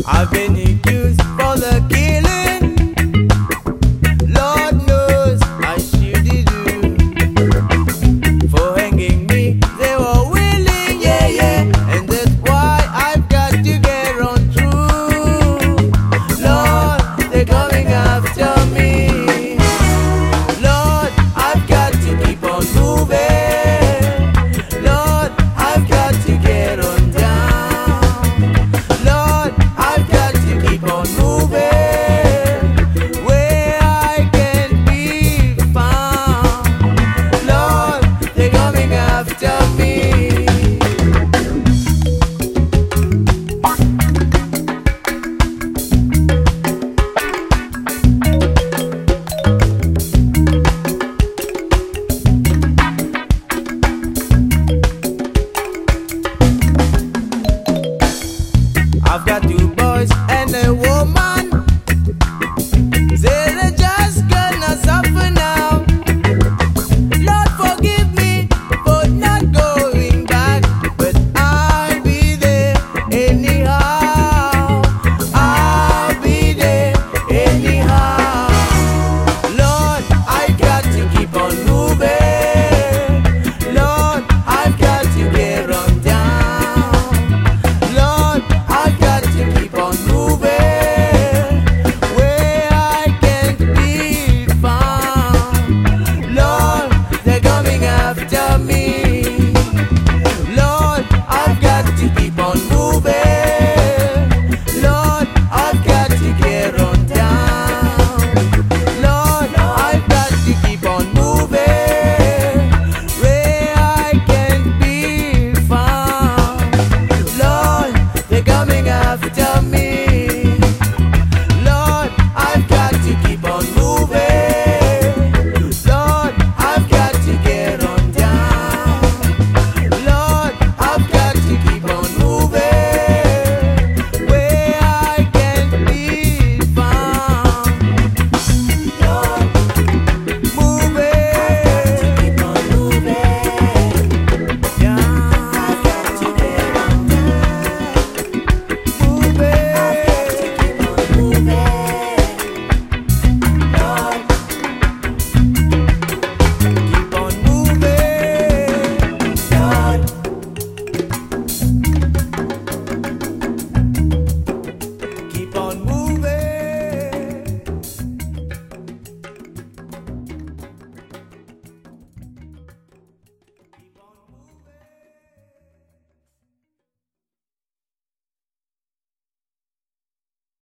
I've been accused for the killing. Lord knows I should do. For hanging me, they were willing, yeah, yeah. And that's why I've got to get on through. Lord, they're coming after me. Lord, I've got to keep on moving. Lord, I've got to get on down. Lord, I've got to keep on moving where I can be found. Lord, they're coming after me. I've got to